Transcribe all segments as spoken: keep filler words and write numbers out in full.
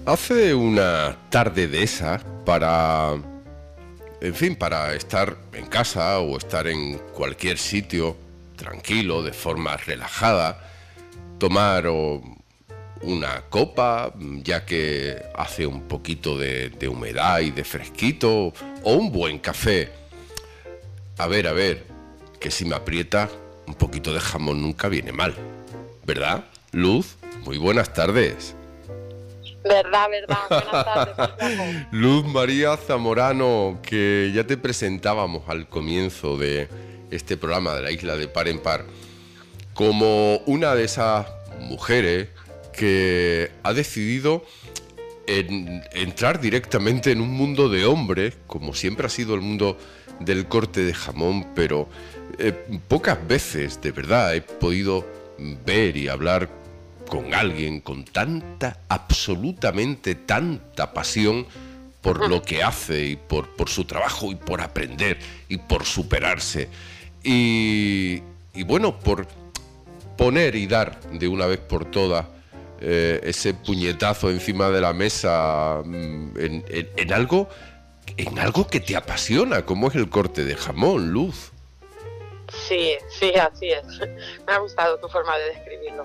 Hace una tarde de esas para, en fin, para estar en casa o estar en cualquier sitio tranquilo, de forma relajada, tomar o, una copa, ya que hace un poquito de, de humedad y de fresquito, o un buen café. A ver, a ver, que si me aprieta, un poquito de jamón nunca viene mal, ¿verdad? Luz, muy buenas tardes. Verdad, verdad, buenas tardes. Luz María Zamorano, que ya te presentábamos al comienzo de este programa de la Isla de Par en Par, como una de esas mujeres que ha decidido en, entrar directamente en un mundo de hombres, como siempre ha sido el mundo del corte de jamón, pero eh, pocas veces, de verdad, he podido ver y hablar con alguien con tanta, absolutamente tanta pasión por lo que hace y por, por su trabajo y por aprender y por superarse y, y bueno, por poner y dar de una vez por todas eh, ese puñetazo encima de la mesa en, en, en algo en algo que te apasiona, como es el corte de jamón, Luz. Sí, sí, así es. Me ha gustado tu forma de describirlo.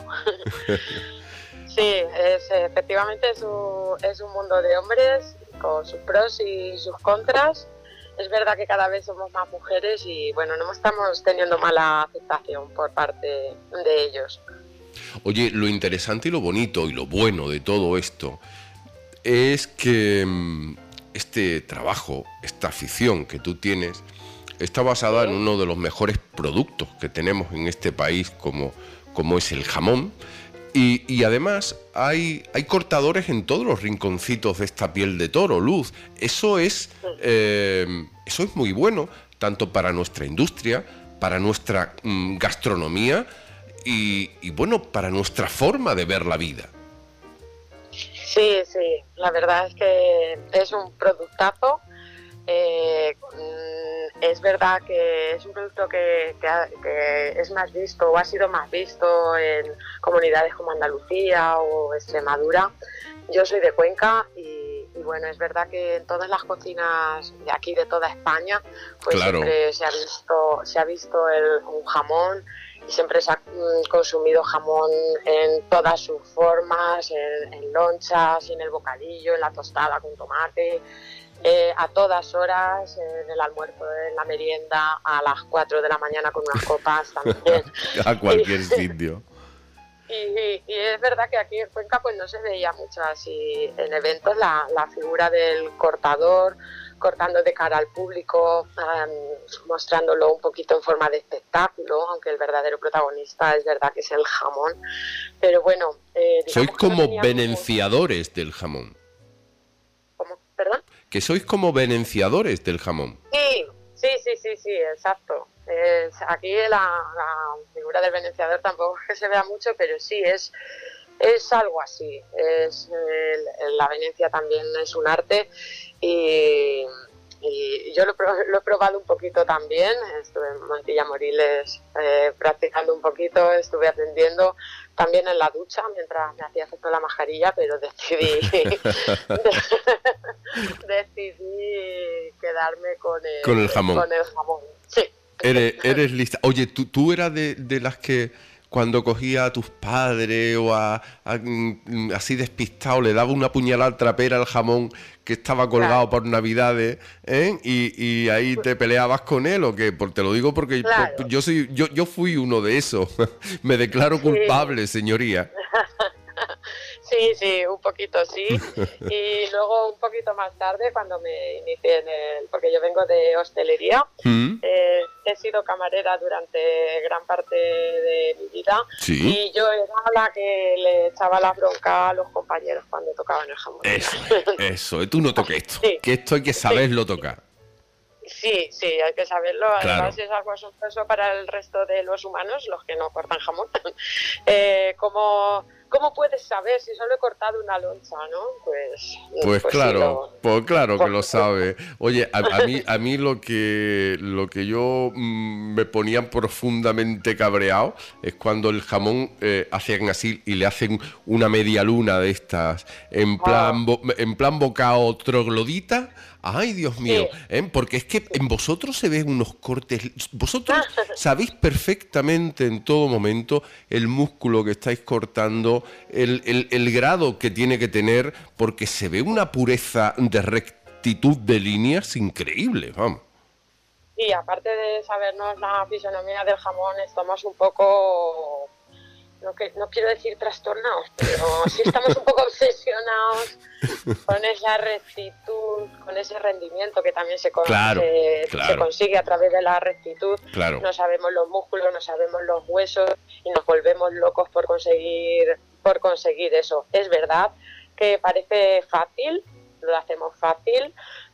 Sí, es, efectivamente es un, es un mundo de hombres con sus pros y sus contras. Es verdad que cada vez somos más mujeres y bueno, no estamos teniendo mala aceptación por parte de ellos. Oye, lo interesante y lo bonito y lo bueno de todo esto es que este trabajo, esta afición que tú tienes, está basada ¿Sí? en uno de los mejores productos que tenemos en este país, como, como es el jamón. Y, y además hay, hay cortadores en todos los rinconcitos de esta piel de toro, Luz. Eso es, eh, eso es muy bueno, tanto para nuestra industria, para nuestra mm, gastronomía y, y, bueno, para nuestra forma de ver la vida. Sí, sí, la verdad es que es un productazo. Eh, es verdad que es un producto que, que, que es más visto o ha sido más visto en comunidades como Andalucía o Extremadura. Yo soy de Cuenca y, y bueno, es verdad que en todas las cocinas de aquí de toda España pues claro. siempre se ha visto, se ha visto el, un jamón y siempre se ha consumido jamón en todas sus formas, en, en lonchas, en el bocadillo, en la tostada con tomate. Eh, a todas horas, en el almuerzo, en la merienda, a las cuatro de la mañana con unas copas también. A cualquier sitio. Y, y, y es verdad que aquí en Cuenca pues no se veía mucho así en eventos la, la figura del cortador, cortando de cara al público, um, mostrándolo un poquito en forma de espectáculo, aunque el verdadero protagonista es verdad que es el jamón. Pero bueno... Eh, Sois como no venenciadores como... del jamón. ¿Cómo? ¿Perdón? Que sois como venenciadores del jamón. Sí, sí, sí, sí, sí, exacto. Es, aquí la, la figura del venenciador tampoco es que se vea mucho, pero sí, es, es algo así. Es, el, la Venecia también es un arte y, y yo lo, lo he probado un poquito también. Estuve en Montilla Moriles eh, practicando un poquito, estuve aprendiendo también en la ducha mientras me hacía efecto la mascarilla, pero decidí decidí quedarme con el, con el jamón. Con el jamón. Sí. Eres, eres lista. Oye, ¿tú, tú eras de, de las que cuando cogía a tus padres o a, a así despistado le daba una puñalada trapera al jamón que estaba colgado claro. por Navidades, ¿eh? y, y ahí te peleabas con él o qué? Te lo digo porque claro. yo soy yo yo fui uno de esos. Me declaro culpable, sí. señoría. Sí, sí, un poquito sí. Y luego un poquito más tarde, cuando me inicié en el... Porque yo vengo de hostelería, ¿Mm? eh, he sido camarera durante gran parte de mi vida. ¿Sí? Y yo era la que le echaba la bronca a los compañeros cuando tocaban el jamón. Eso, eso, tú no toques esto, sí. que esto hay que saberlo sí. tocar. Sí, sí, hay que saberlo. Además claro. es algo asombroso para el resto de los humanos, los que no cortan jamón. eh, como... ¿cómo puedes saber si solo he cortado una loncha, no? Pues, pues, pues claro, sí lo... pues claro que lo sabe. Oye, a, a mí, a mí lo que lo que yo mmm, me ponía profundamente cabreado es cuando el jamón eh, hacen así y le hacen una media luna de estas, en plan, bo, en plan bocado troglodita. Ay, Dios mío, sí. ¿eh? Porque es que en vosotros se ven unos cortes, vosotros sabéis perfectamente en todo momento el músculo que estáis cortando, el, el, el grado que tiene que tener, porque se ve una pureza de rectitud de líneas increíble, vamos. Y aparte de sabernos la fisonomía del jamón, estamos un poco... No, que, no quiero decir trastornados, pero sí estamos un poco obsesionados con esa rectitud, con ese rendimiento que también se, claro, se, claro. se consigue a través de la rectitud. Claro. No sabemos los músculos, no sabemos los huesos y nos volvemos locos por conseguir, por conseguir eso. Es verdad que parece fácil, lo hacemos fácil,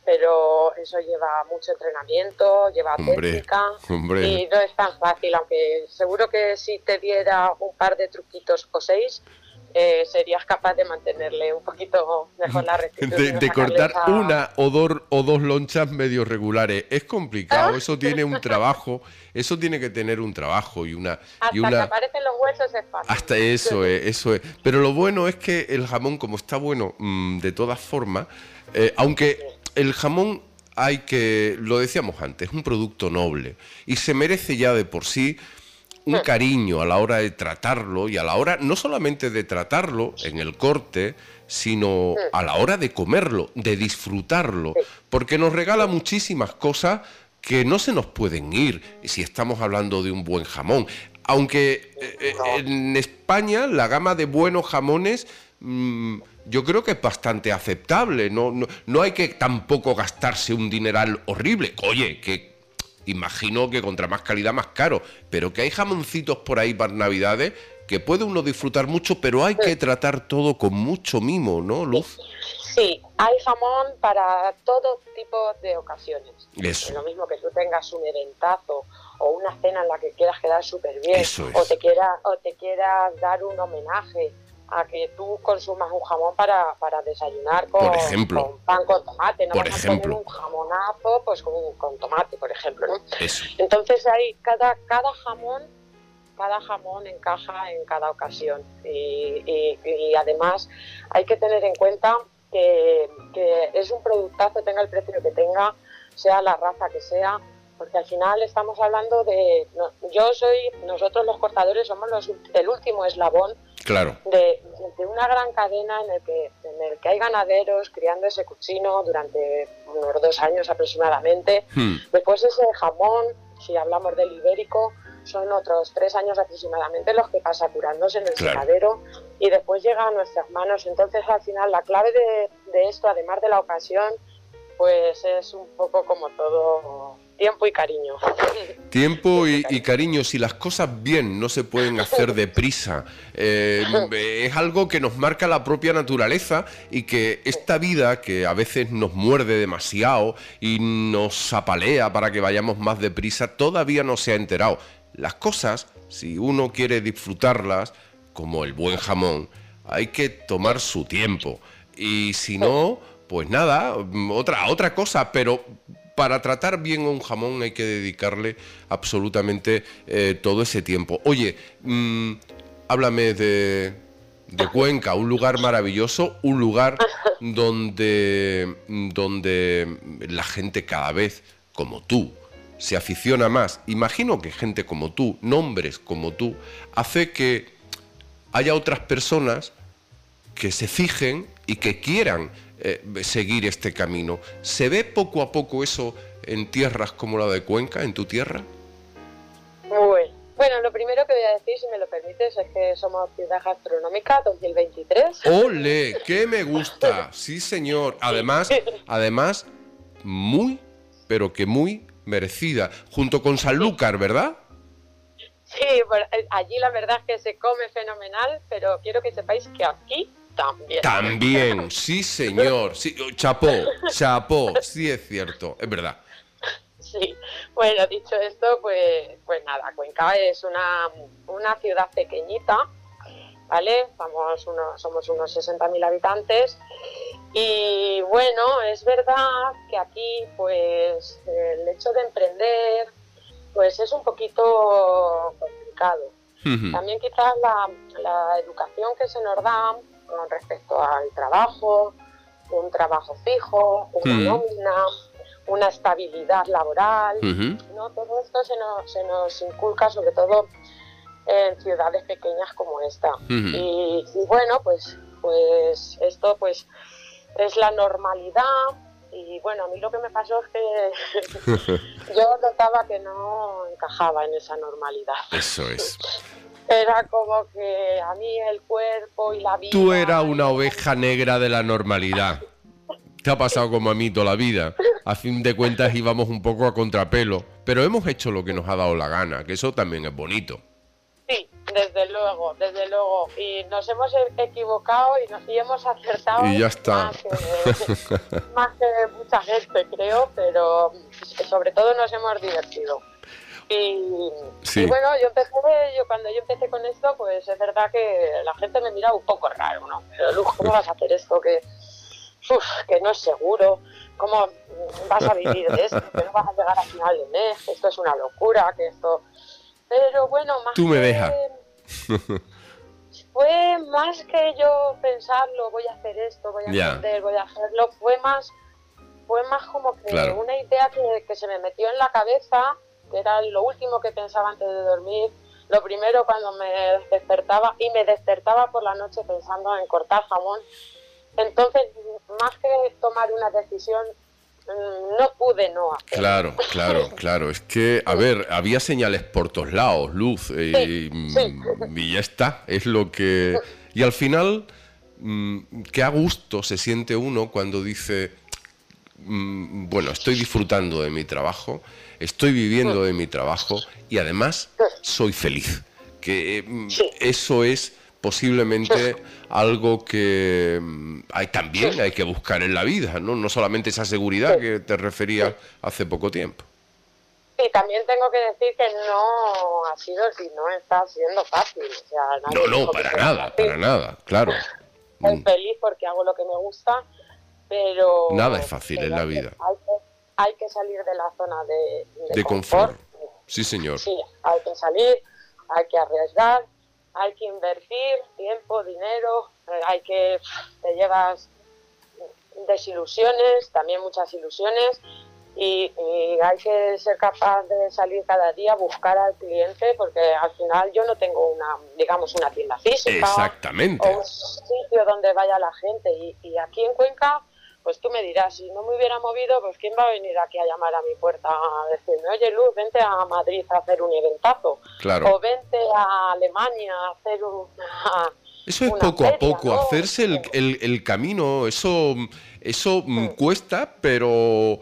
pero eso lleva mucho entrenamiento, lleva hombre, técnica hombre. Y no es tan fácil, aunque seguro que si te diera un par de truquitos o seis, eh, serías capaz de mantenerle un poquito mejor la rectitud. De, no de cortar a... una o dos, o dos lonchas medio regulares. Es complicado, eso tiene un trabajo, eso tiene que tener un trabajo y una... Hasta y una... que aparecen los huesos es fácil. Hasta eso es, eso es. Pero lo bueno es que el jamón, como está bueno mmm, de todas formas, eh, aunque el jamón hay que, lo decíamos antes, es un producto noble y se merece ya de por sí un cariño a la hora de tratarlo y a la hora, no solamente de tratarlo en el corte, sino a la hora de comerlo, de disfrutarlo, porque nos regala muchísimas cosas que no se nos pueden ir si estamos hablando de un buen jamón. Aunque eh, en España la gama de buenos jamones mmm, yo creo que es bastante aceptable, no, no, no hay que tampoco gastarse un dineral horrible. Oye, que imagino que contra más calidad más caro, pero que hay jamoncitos por ahí para Navidades que puede uno disfrutar mucho, pero hay que tratar todo con mucho mimo, ¿no, Luz? Sí, hay jamón para todo tipo de ocasiones. Eso. Es lo mismo que tú tengas un eventazo o una cena en la que quieras quedar súper bien, Eso es. o te quieras o te quieras dar un homenaje a que tú consumas un jamón para, para desayunar con, por ejemplo, con pan con tomate, no por vas ejemplo. a poner un jamonazo pues con, con tomate, por ejemplo, ¿no? Eso. Entonces hay cada, cada jamón, cada jamón encaja en cada ocasión y, y, y además hay que tener en cuenta que, que es un productazo, tenga el precio que tenga, sea la raza que sea, porque al final estamos hablando de... No, yo soy, nosotros los cortadores somos los, el último eslabón claro. de, de una gran cadena en el, que, en el que hay ganaderos criando ese cochino durante unos dos años aproximadamente. Hmm. Después ese jamón, si hablamos del ibérico, son otros tres años aproximadamente los que pasa curándose en el claro. secadero y después llega a nuestras manos. Entonces al final la clave de, de esto, además de la ocasión, pues es un poco como todo... Tiempo y cariño. Tiempo y, y cariño. Si las cosas bien no se pueden hacer deprisa, eh, es algo que nos marca la propia naturaleza y que esta vida que a veces nos muerde demasiado y nos apalea para que vayamos más deprisa, todavía no se ha enterado. Las cosas, si uno quiere disfrutarlas, como el buen jamón, hay que tomar su tiempo. Y si no, pues nada, otra, otra cosa, pero... Para tratar bien a un jamón hay que dedicarle absolutamente eh, todo ese tiempo. Oye, mmm, háblame de, de Cuenca, un lugar maravilloso, un lugar donde, donde la gente cada vez, como tú, se aficiona más. Imagino que gente como tú, nombres como tú, hace que haya otras personas que se fijen y que quieran Eh, seguir este camino. ¿Se ve poco a poco eso en tierras como la de Cuenca, en tu tierra? Bueno, bueno, lo primero que voy a decir, si me lo permites, es que somos ciudad gastronómica dos mil veintitrés. ¡Ole! ¡Que me gusta! Sí, señor. Además, además, muy, pero que muy merecida. Junto con Sanlúcar, ¿verdad? Sí, bueno, allí la verdad es que se come fenomenal, pero quiero que sepáis que aquí también. También, sí señor, sí, chapó, chapó, sí es cierto, es verdad. Sí, bueno, dicho esto, pues, pues nada, Cuenca es una, una ciudad pequeñita, ¿vale? Somos unos, somos unos sesenta mil habitantes y bueno, es verdad que aquí pues el hecho de emprender pues es un poquito complicado. Uh-huh. También quizás la, la educación que se nos da con respecto al trabajo, un trabajo fijo, una uh-huh. nómina, una estabilidad laboral, uh-huh. ¿no? Todo esto se nos, se nos inculca sobre todo en ciudades pequeñas como esta. Uh-huh. Y, y bueno, pues, pues esto pues es la normalidad. Y bueno, a mí lo que me pasó es que yo notaba que no encajaba en esa normalidad. Eso es. Era como que a mí el cuerpo y la vida... Tú eras una oveja negra de la normalidad. Te ha pasado como a mí toda la vida. A fin de cuentas íbamos un poco a contrapelo, pero hemos hecho lo que nos ha dado la gana, que eso también es bonito. Sí, desde luego, desde luego. Y nos hemos equivocado y, nos, y hemos acertado. Y ya está. Más que, más que mucha gente, creo, pero sobre todo nos hemos divertido. Y, sí. y bueno, yo empecé, yo cuando yo empecé con esto, pues es verdad que la gente me miraba un poco raro, ¿no? Pero Luz, ¿cómo vas a hacer esto? Que, uf, que no es seguro. ¿Cómo vas a vivir de esto? Que no vas a llegar a final de mes, que esto es una locura, que esto... Pero bueno, más Tú me dejas. Fue más que yo pensarlo, voy a hacer esto, voy a yeah. hacer, voy a hacerlo, fue más, fue más como que claro. una idea que, que se me metió en la cabeza, que era lo último que pensaba antes de dormir, lo primero cuando me despertaba, y me despertaba por la noche pensando en cortar jamón. Entonces, más que tomar una decisión, no pude no hacerlo. Claro, claro, claro. Es que, a ver, había señales por todos lados, Luz, eh, sí, sí. y ya está. Es lo que... Y al final, mmm, qué a gusto se siente uno cuando dice, mmm, bueno, estoy disfrutando de mi trabajo, estoy viviendo de mi trabajo y además soy feliz. Que mmm, sí. eso es posiblemente algo que hay, también hay que buscar en la vida, ¿no? No solamente esa seguridad que te refería hace poco tiempo. Sí, también tengo que decir que no ha sido y no está siendo fácil. O sea, no, no, para nada, para nada, claro. Estoy feliz porque hago lo que me gusta, pero... Nada es fácil en la vida. Hay que, hay que salir de la zona de, de, de confort. confort. Sí, señor. Sí, hay que salir, hay que arriesgar, hay que invertir tiempo, dinero, hay que, te llevas desilusiones, también muchas ilusiones, y, y hay que ser capaz de salir cada día a buscar al cliente, porque al final yo no tengo una, digamos, una tienda física. Exactamente. O un sitio donde vaya la gente, y, y aquí en Cuenca, pues tú me dirás, si no me hubiera movido, pues ¿quién va a venir aquí a llamar a mi puerta a decirme, oye Luz, vente a Madrid a hacer un eventazo? Claro. O vente a Alemania a hacer una... Eso es una poco feria, a poco, ¿no? hacerse el, el, el camino, eso, eso sí. cuesta, pero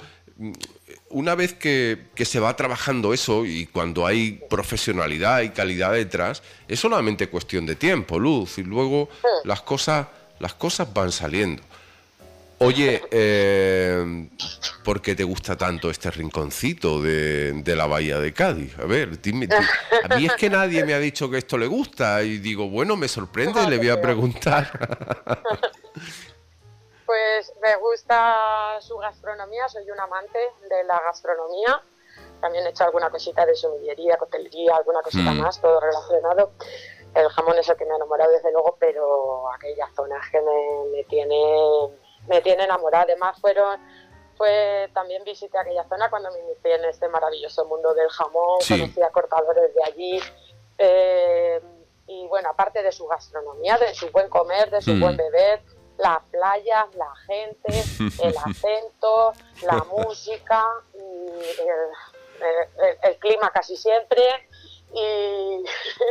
una vez que, que se va trabajando eso y cuando hay profesionalidad y calidad detrás, es solamente cuestión de tiempo, Luz, y luego sí. las cosas, las cosas van saliendo. Oye, eh, ¿por qué te gusta tanto este rinconcito de, de la Bahía de Cádiz? A ver, dime, dime, a mí es que nadie me ha dicho que esto le gusta y digo, bueno, me sorprende, le voy a preguntar. Pues me gusta su gastronomía, soy un amante de la gastronomía. También he hecho alguna cosita de sumillería, coctelería, alguna cosita mm. más, todo relacionado. El jamón es el que me ha enamorado desde luego, pero aquella zona es que me, me tiene... me tiene enamorada. Además fueron fue también visité aquella zona cuando me inicié en este maravilloso mundo del jamón, sí. conocí a cortadores de allí, eh, y bueno, aparte de su gastronomía, de su buen comer, de su mm. buen beber, las playas, la gente, el acento, la música, y el, el, el clima casi siempre, y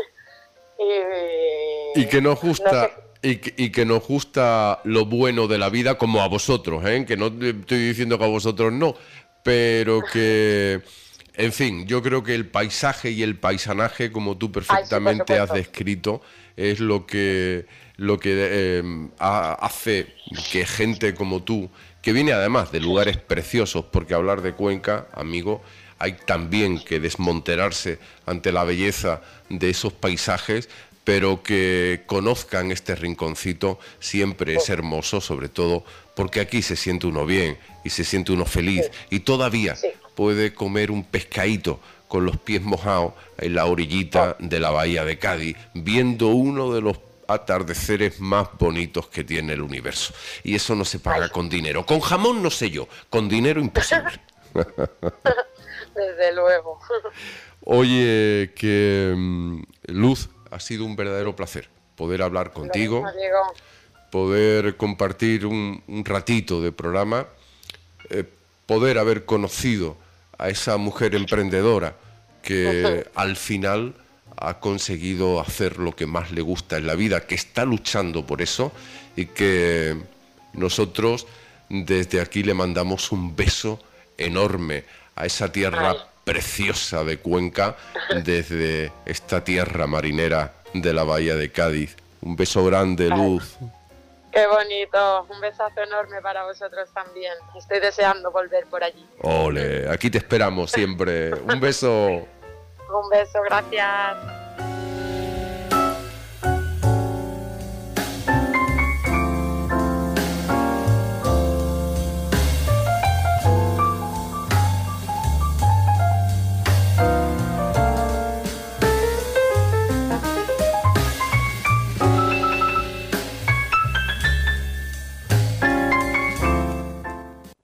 y, y que nos gusta no sé, Y que, y que nos gusta lo bueno de la vida, como a vosotros, ¿eh? Que no estoy diciendo que a vosotros no, pero que, en fin, yo creo que el paisaje y el paisanaje, como tú perfectamente Ay, sí, has descrito, es lo que, lo que eh, hace que gente como tú, que viene además de lugares preciosos, porque hablar de Cuenca, amigo, hay también que desmonterarse ante la belleza de esos paisajes, pero que conozcan este rinconcito siempre es hermoso, sobre todo porque aquí se siente uno bien y se siente uno feliz, sí. Y todavía sí. puede comer un pescadito con los pies mojados en la orillita oh. de la bahía de Cádiz, viendo uno de los atardeceres más bonitos que tiene el universo. Y eso no se paga Ay. con dinero. Con jamón no sé yo, con dinero imposible. Desde luego. Oye, que Luz, ha sido un verdadero placer poder hablar contigo, poder compartir un, un ratito de programa, eh, poder haber conocido a esa mujer emprendedora que uh-huh. al final ha conseguido hacer lo que más le gusta en la vida, que está luchando por eso y que nosotros desde aquí le mandamos un beso enorme a esa tierra Ay. preciosa de Cuenca, desde esta tierra marinera de la bahía de Cádiz. Un beso grande, Luz. Ay, qué bonito, un besazo enorme para vosotros también. Estoy deseando volver por allí. Ole, aquí te esperamos siempre. Un beso. Un beso, gracias.